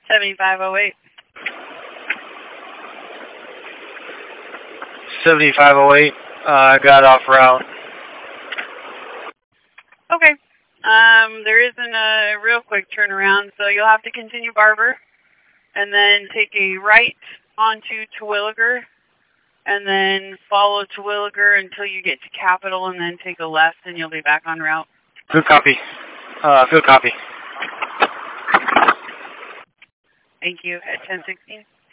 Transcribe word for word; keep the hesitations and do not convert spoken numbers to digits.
seventy-five oh eight. seventy-five oh eight, uh, I got off route. Okay. Um, there isn't a real quick turnaround, so you'll have to continue Barber, and then take a right onto Terwilliger, and then follow Terwilliger until you get to Capitol, and then take a left, and you'll be back on route. Good copy. Uh, good copy. Thank you. At ten sixteen.